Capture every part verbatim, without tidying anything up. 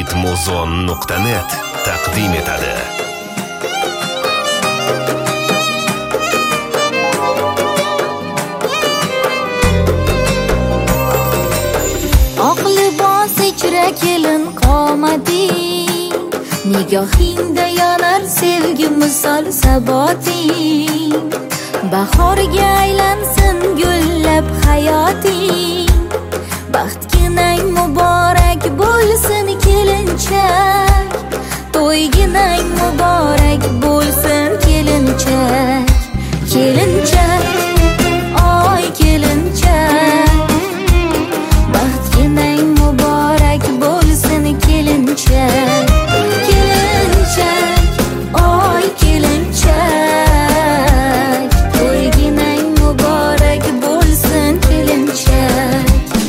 ritmozon nuqta net taqdim etadi. Oq libos ichra kelin qomating, nigohingda yonar sevgi misol saboting. Bahorga aylansin gullab hayoting, baxtginang muborak bo'lsin kelinchak, to'yginang muborak bo'lsin kelinchak. Kelinchak, oy kelinchak, baxtginang muborak bo'lsin kelinchak. Kelinchak, oy kelinchak, to'yginang muborak bo'lsin kelinchak.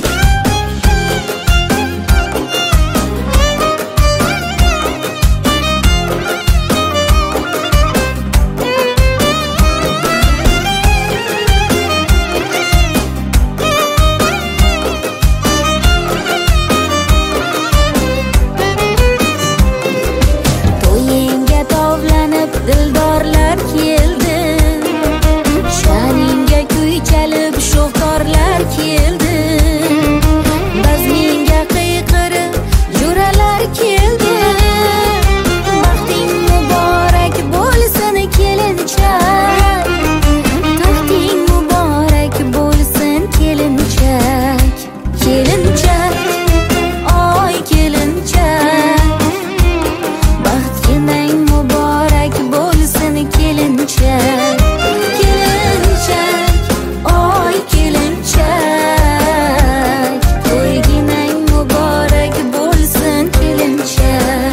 Dildorlar keldi, sha'ningga kuy chalib sho'xtorlar keldi. Bazmingga qiyqirib jo'ralar keldi. Baxting muborak bo'lsin kelinchak, taxting muborak bo'lsin kelinchak. Kelinchak, oy kelinchak, baxtginang muborak bo'lsin kelinchak. Kelinchak, oy kelinchak, to'yginang muborak bo'lsin kelinchak.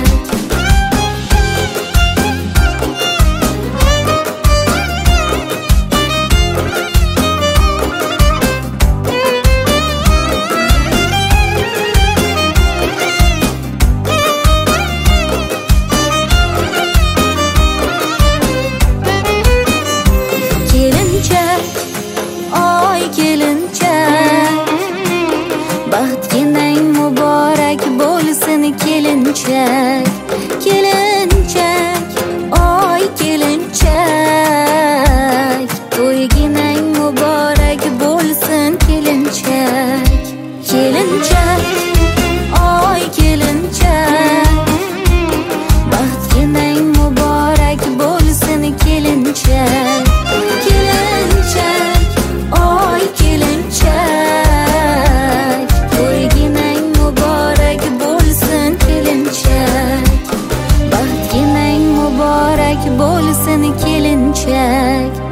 Kelinchak, oy kelinchak, baxtginang muborak bo'lsin kelinchak. Kelinchak, oy kelinchak, to'yginang muborak bo'lsin kelinchak. Kelinchak, oy kelinchak, baxtginang muborak bo'lsin kelinchak. Kelinchak, oy kelinchak, to'yginang muborak bo'lsin kelinchak. Baxtginang muborak bo'lsin kelinchak.